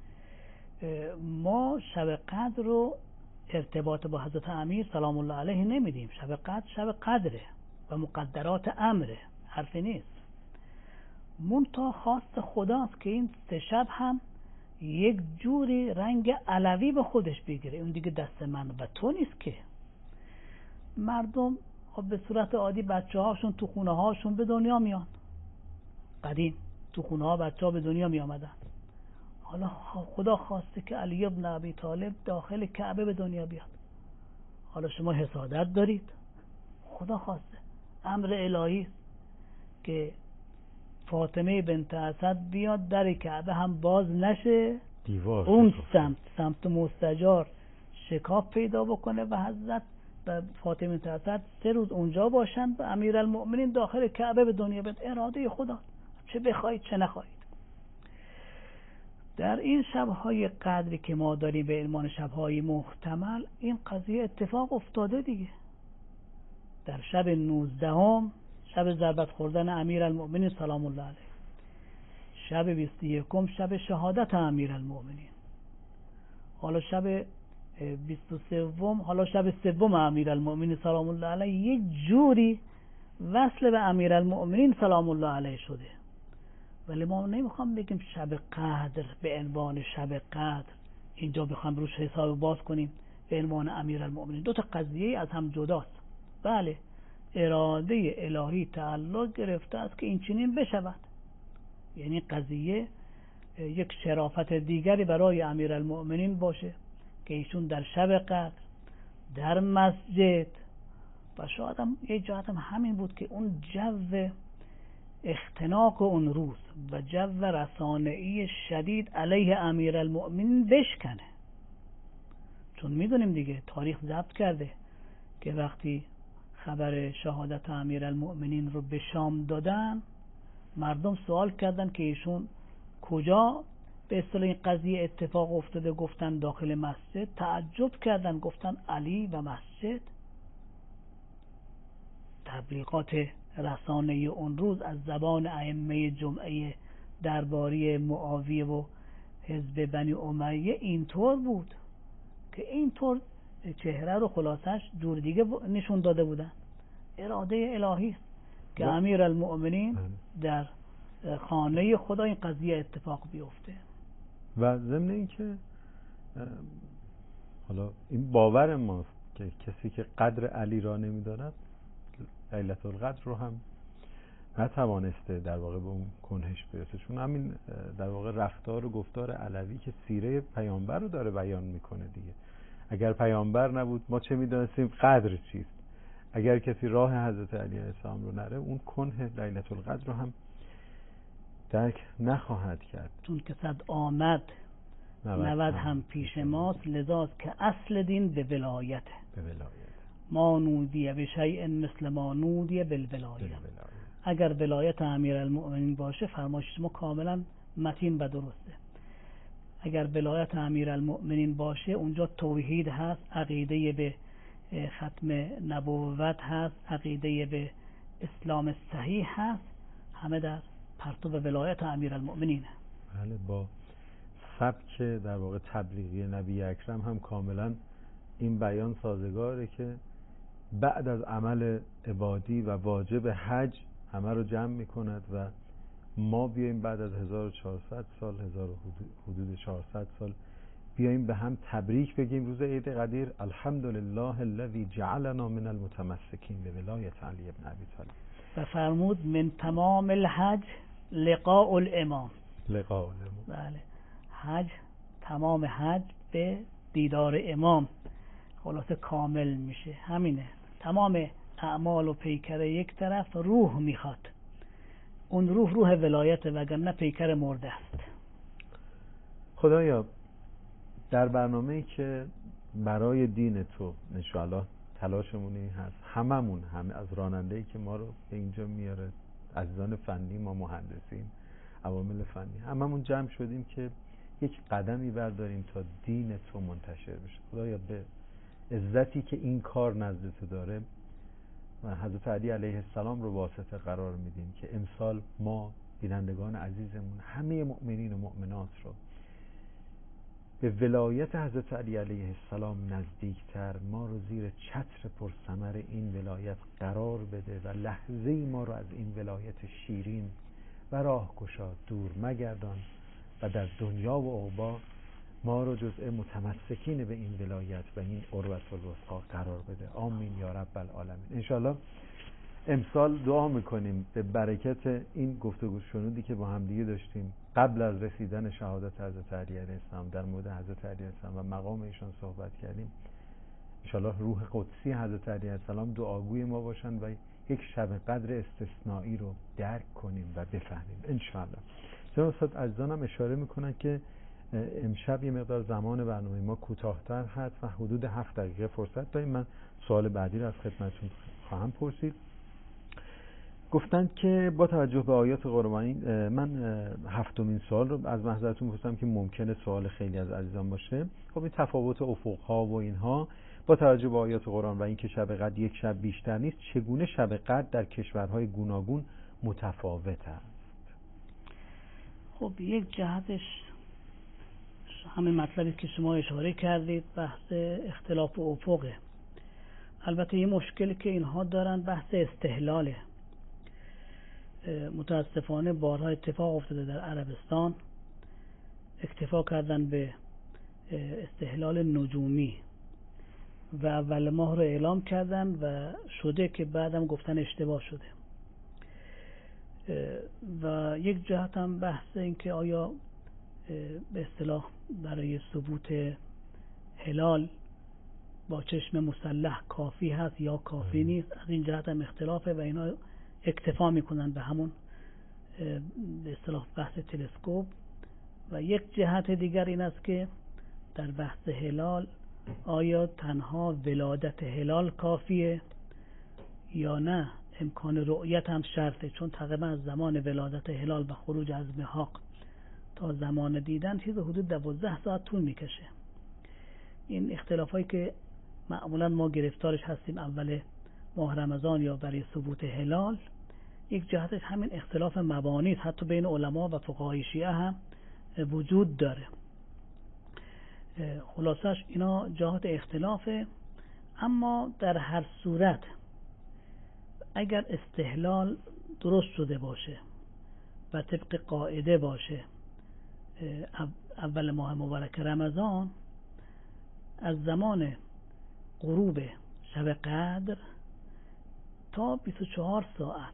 ما شب قدر رو ارتباط با حضرت امیر سلام الله علیه نمیدیم. شب قدر شب قدره و مقدرات امره، حرفی نیست. منتها خواست خداست که این 3 شب هم یک جوری رنگ علوی به خودش بگیره. اون دیگه دست من و تو نیست که. مردم خب به صورت عادی بچه هاشون تو خونه هاشون به دنیا میان. قدیم تو خونه ها بچه ها به دنیا می آمدن. حالا خدا خواسته که علی ابن ابی طالب داخل کعبه به دنیا بیاد. حالا شما حسادت دارید؟ خدا خواسته، امر الهی است که فاطمه بنت اسد بیاد در کعبه هم باز نشه، اون سمت مستجار شکاف پیدا بکنه و حضرت فاطمه بنت اسد 3 روز اونجا باشن و امیرالمؤمنین داخل کعبه به دنیا بیاد. اراده خدا، چه بخواید چه نخواهید. در این شبهای قدری که ما داریم به عنوان شبهای محتمل، این قضیه اتفاق افتاده دیگه. در شب 19 شب ضربت خوردن امیرالمؤمنین سلام الله علیه، شب 21 شب شهادت امیرالمؤمنین، حالا شب 23 حالا شب 3 امیرالمؤمنین سلام الله علیه یک جوری وصل به امیرالمؤمنین سلام الله علیه شده. ولی ما نمیخوام بگیم شب قدر به عنوان شب قدر، اینجا بخوام روش حساب باز کنیم به عنوان امیرالمؤمنین. 2 تا قضیه از هم جداست. بله، اراده الهی تعلق گرفته است که این چنین بشود، یعنی قضیه یک شرافت دیگری برای امیرالمؤمنین باشه که ایشون در شب قدر در مسجد، و شاید هم یه جهت هم همین بود که اون جو اختناق اون روز و جو رسانه‌ای شدید علیه امیرالمؤمنین بشکنه. چون میدونیم دیگه تاریخ ضبط کرده که وقتی خبر شهادت امیرالمؤمنین رو به شام دادن، مردم سوال کردن که ایشون کجا به اصطلاح این قضیه اتفاق افتاده. گفتن داخل مسجد. تعجب کردن، گفتن علی و مسجد. تبلیغات رسانه‌ای اون روز از زبان ائمه جمعه درباری معاویه و حزب بنی امیه اینطور بود که اینطور چهره رو خلاصش جور دیگه نشون داده بودن. اراده الهی است که امیرالمؤمنین در خانه خدا این قضیه اتفاق بیفته. و ضمن این که حالا این باور ماست که کسی که قدر علی را نمی‌داند لیلة القدر رو هم نتوانسته در واقع به اون کنهش برسه. چون همین در واقع رفتار و گفتار علوی که سیره پیامبر رو داره بیان میکنه دیگه. اگر پیامبر نبود ما چه میدونستیم قدر چیست؟ اگر کسی راه حضرت علی علیه السلام رو نره، اون کنه لیلة القدر رو هم درک نخواهد کرد. چون که صد آمد 90 هم پیش ماست، لذاست که اصل دین به ولایته. ما نودیه به شیء مثل ما نودیه بالولایه. اگر ولایت امیرالمؤمنین باشه، فرمایش ما کاملا متین و درسته. اگر ولایت امیرالمؤمنین باشه، اونجا توحید هست، عقیده به ختم نبوت هست، عقیده به اسلام صحیح هست، همه در پرتو ولایت امیرالمؤمنینه. بله، با سبک در واقع تبلیغی نبی اکرم هم کاملا این بیان سازگاره که بعد از عمل عبادی و واجب حج همه رو جمع میکند و ما بیاییم بعد از 1400 سال، حدود 400 سال بیاییم به هم تبریک بگیم روز عید قدیر. الحمدلله الذی جعلنا من المتمسکین به ولایت علی بن ابی طالب. و فرمود من تمام الحج لقاء الامام. لقاء الامام. بله، حج، تمام حج به دیدار امام خلاصه کامل میشه. همینه، تمام اعمال و پیکر یک طرف روح میخواد. اون روح ولایت، وگرنه پیکر مرده است. خدایا در برنامه‌ای که برای دین تو انشاءالله تلاشمون این هست، همه از راننده‌ای که ما رو به اینجا میاره، عزیزان فنی، ما مهندسین، عوامل فنی، هممون جمع شدیم که یک قدمی برداریم تا دین تو منتشر بشه. خدایا به عزتی که این کار نزد تو داره و حضرت علی علیه السلام رو واسطه قرار میدیم که امسال ما بینندگان عزیزمون همه مؤمنین و مؤمنات رو به ولایت حضرت علی علیه السلام نزدیکتر، ما رو زیر چتر پرثمر این ولایت قرار بده و لحظه‌ای ما رو از این ولایت شیرین و راهگشا دور مگردان و در دنیا و عقبا ما رو جزء متمسکین به این ولایت و این عروة الوثقی قرار بده. آمین یا رب العالمین. انشالله امسال دعا میکنیم به برکت این گفتگو شنودی که با هم دیگه داشتیم قبل از رسیدن شهادت حضرت علی علیه السلام، در مورد حضرت علی علیه السلام و مقام ایشان صحبت کردیم. انشالله روح قدسی حضرت علی علیه السلام دعاگوی ما باشن و یک شب قدر استثنایی رو درک کنیم و بفهمیم انشالله. جناب استاد عزیزانم اشاره میکنن که امشب یه مقدار زمان برنامه ما کوتاه‌تر هست و حدود 7 دقیقه فرصت داریم. من سوال بعدی رو از خدمتتون خواهم پرسید. گفتند که با توجه به آیات قرآنی، من هفتمین سوال رو از محضرتون پرسیدم که ممکنه سوال خیلی از عزیزان باشه. خب این تفاوت افق‌ها و اینها با توجه به آیات قرآن و اینکه شب قدر یک شب بیشتر نیست، چگونه شب قدر در کشورهای گوناگون متفاوت است؟ خب یک جهتش همین مطلبی که شما اشاره کردید، بحث اختلاف افقه. البته یه مشکلی که اینها دارن بحث استهلاله. متاسفانه بارها اتفاق افتاده در عربستان اکتفا کردن به استهلال نجومی و اول ماه رو اعلام کردن و شده که بعدم گفتن اشتباه شده. و یک جهت هم بحث این که آیا به اصطلاح برای ثبوت هلال با چشم مسلح کافی هست یا کافی نیست، از این جهت هم اختلافه و اینا اکتفا میکنن به همون به اصطلاح بحث تلسکوپ. و یک جهت دیگر این است که در بحث هلال آیا تنها ولادت هلال کافیه یا نه امکان رؤیت هم شرطه، چون تقریبا از زمان ولادت هلال و خروج از محاق تا زمان دیدن چیز حدود 12 ساعت طول میکشه. این اختلافایی که معمولا ما گرفتارش هستیم اول ماه رمضان یا برای ثبوت هلال، یک جهتش همین اختلاف مبانی حتی بین علما و فقهای شیعه هم وجود داره. خلاصش اینا جهات اختلافه. اما در هر صورت اگر استهلال درست شده باشه و طبق قاعده باشه اول ماه مبارک رمضان، از زمان غروب شب قدر تا 24 ساعت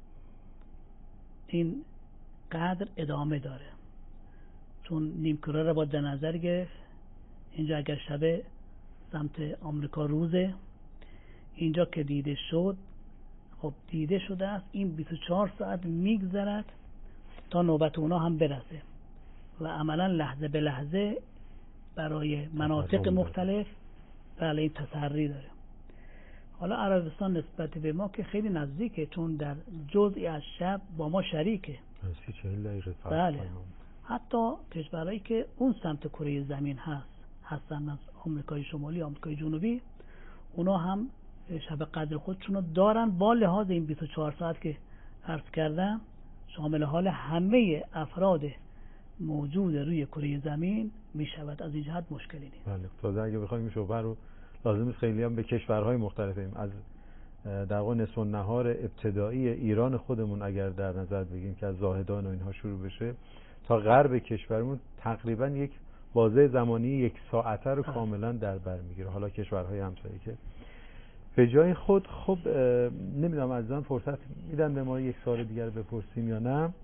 این قدر ادامه داره، چون نیمکره رو با در نظر گرفت. اینجا اگر شب سمت آمریکا روزه، اینجا که دیده شد، خب دیده شده است، این 24 ساعت میگذرد تا نوبت اونا هم برسه و عملا لحظه به لحظه برای مناطق مختلف بله این تسری داره. حالا عربستان نسبت به ما که خیلی نزدیکه، چون در جزئی از شب با ما شریکه. بله، حتی کشورهایی که اون سمت کره زمین هستن از آمریکای شمالی، آمریکای جنوبی، اونا هم شب قدر خودشونو دارن با لحاظ این 24 ساعت که عرض کردم شامل حال همه افراد موجود روی کره زمین می شود. از این جهت مشکلی نیست. بله، تازه اگه بخوایم شبه رو لازم است خیلی هم به کشورهای مختلفیم، از در واقع نصف النهار ابتدایی ایران خودمون اگر در نظر بگیریم که از زاهدان و اینها شروع بشه تا غرب کشورمون تقریبا یک بازه زمانی 1 ساعته رو کاملا در بر میگیره. حالا کشورهای همسایه که به جای خود، خب نمیدونم عزیزان فرصت میدن به ما یک سوال دیگر بپرسیم یا نه.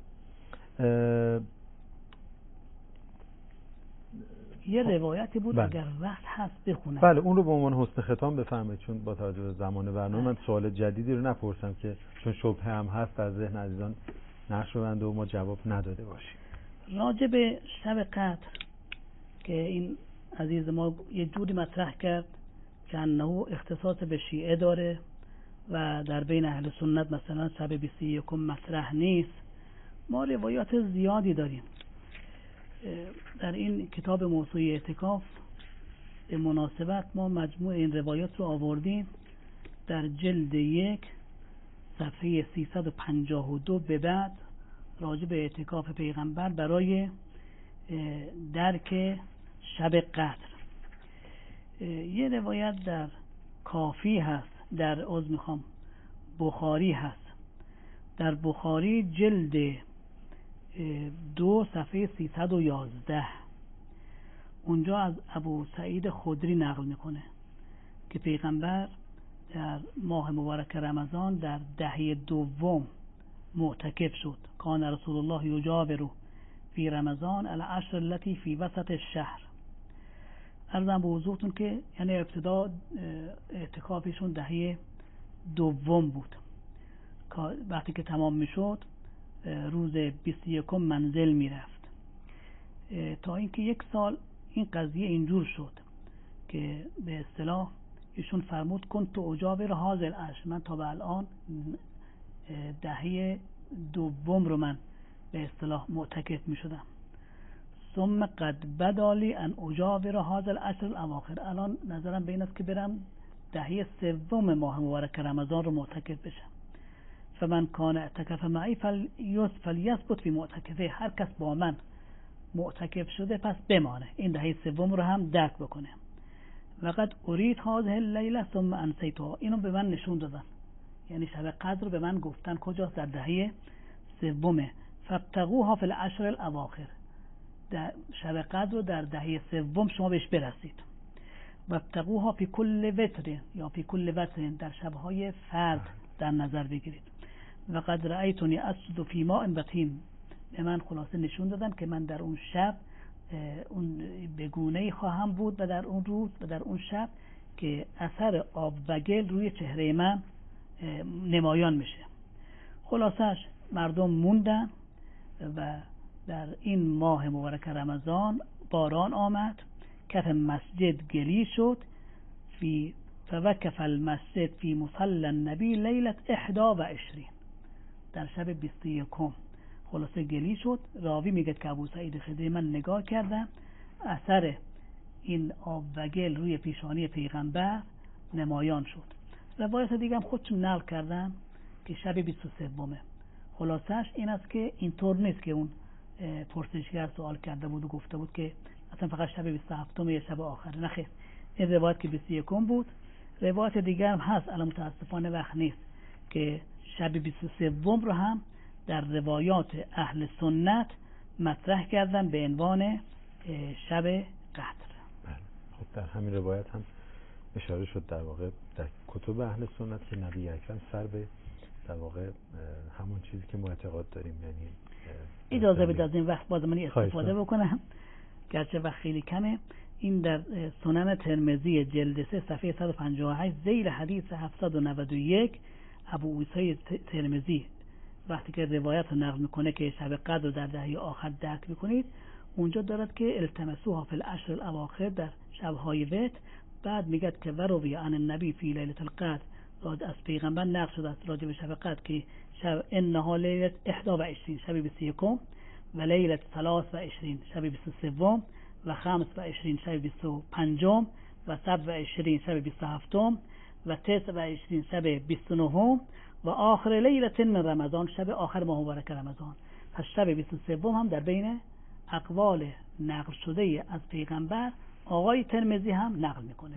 یه روایتی بود اگر وقت هست بخونم. بله، اون رو به عنوان حسن ختام بفرمایید، چون با توجه به زمان برنامه من سوال جدیدی رو نپرسم که چون شبهه هم هست در ذهن عزیزان نقش بنده و ما جواب نداده باشیم. راجع به شب قدر که این عزیز ما یه جوری مطرح کرد که انه اختصاص به شیعه داره و در بین اهل سنت مثلا شب 21 مطرح نیست. ما روایات زیادی داریم. در این کتاب موسوعه اعتکاف به مناسبت ما مجموع این روایات رو آوردیم. در جلد 1 صفحه 352 به بعد راجع به اعتکاف پیغمبر برای درک شب قدر. یه روایت در کافی هست، در بخاری هست. در بخاری جلد 2 صفحه 311 اونجا از ابو سعید خدری نقل میکنه که پیغمبر در ماه مبارک رمضان در دهه دوم معتکف شد. کان رسول الله یجاور فی رمضان العشر التي فی وسط الشهر. عرضم به حضورتون که یعنی ابتدا اعتکافشون دهه دوم بود. وقتی که تمام میشد روز 21 منزل میرفت تا اینکه 1 سال این قضیه اینجور شد که به اصطلاح ایشون فرمود کنت اجاور هذا العشر، من تا به الان دهه دوم رو من به اصطلاح معتکف می شدم. ثم قد بدالی ان اجاور هذا العشر الاواخر، الان نظرم به این است که برم دهه سوم ماه مبارک رمضان رو معتکف بشم. فمن کان اعتکف معی فلیثبت فی معتکفه، هر کس با من معتکف شده پس بمانه، این دهه سوم رو هم درک بکنه. وقد اريد هذه الليله ثم انسيتها، اینو به من نشون دادن، یعنی شب قدر رو به من گفتن کجاست؟ در دهه سومه. فابتغوها فی العشر الاواخر، در شب قدر رو در دهه سوم شما بهش برسید. وابتغوها فی کل وتر یا فی کل وتر، در شبهای فرد در نظر بگیرید. وقد رأیتنی اسجد فی ماء بطین، به من خلاصه نشون دادن که من در اون شب اون بگونه‌ای خواهم بود و در اون روز و در اون شب که اثر آب و گل روی چهره من نمایان میشه. خلاصش مردم موندن و در این ماه مبارک رمضان باران آمد، کف مسجد گلی شد. فوقف المسجد فی مصلی النبی لیلة 21، در شب 21 خلاصه گلی شد. راوی میگه که ابو سعید خدری من نگاه کردم اثر این آب و گل روی پیشانی پیغمبر نمایان شد. روایت دیگه هم خودشون نقل کردن که شب 23 خلاصش این است که اینطور نیست که اون پرسشگر سوال کرده بود و گفته بود که اصلا فقط شب 27 یه شب آخر. نه خیر، این روایت که 21 بود. روایت دیگر هم هست، الان متاسفانه وقت نیست، که شب 23 رو هم در روایات اهل سنت مطرح کردن به عنوان شب قدر. خب در همین روایت هم اشاره شد در واقع در کتب اهل سنت که نبی اکرم سر به در واقع همون چیزی که ما اعتقاد داریم، یعنی اجازه بدید از این وقت باز من استفاده بکنم گرچه وقت خیلی کمه. این در سنن ترمذی جلد 3 صفحه 158 ذیل حدیث 791 ابو عیسی ترمذی وقتی که روایت رو نقل میکنه که شب قدر در دهه آخر درک میکنید، اونجا دارد که التمسوها فی العشر الاواخر، در شبهای وتر. بعد میگه که وروی عن النبی فی لیلة القدر، از پیغمبر نقل شده است راجع به شب قدر که شب انها لیلة 21 شب 21 و لیلة 23 شب 23 و 25 شب 25 و 27 شب 27 و 29 شب 29 و آخر لیلة من رمضان، شب آخر ماه مبارک رمضان. پس شب 23 هم در بین اقوال نقل شده از پیغمبر آقای ترمذی هم نقل میکنه.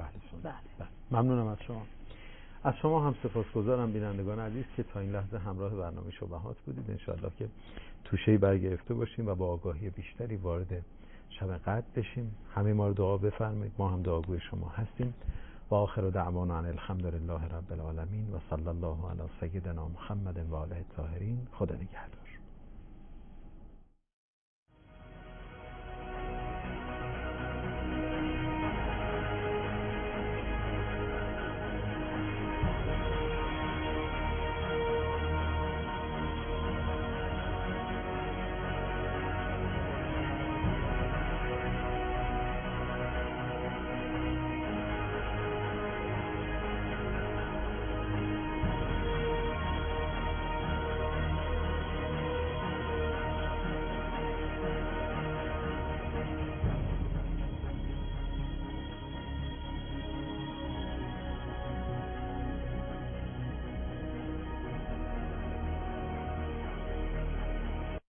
ممنونم از شما. از شما هم سپاسگزارم بینندگان عزیز که تا این لحظه همراه برنامه شبهات بودید. انشاءالله که توشه‌ای برگرفته باشیم و با آگاهی بیشتری وارد شب قدر بشیم. همه ما رو دعا بفرمایید، ما هم دعاگوی شما هستیم. و آخر دعوانا ان الحمد لله رب العالمین و صلی الله علی سیدنا محمد و آله الطاهرین. خدا نگهدار.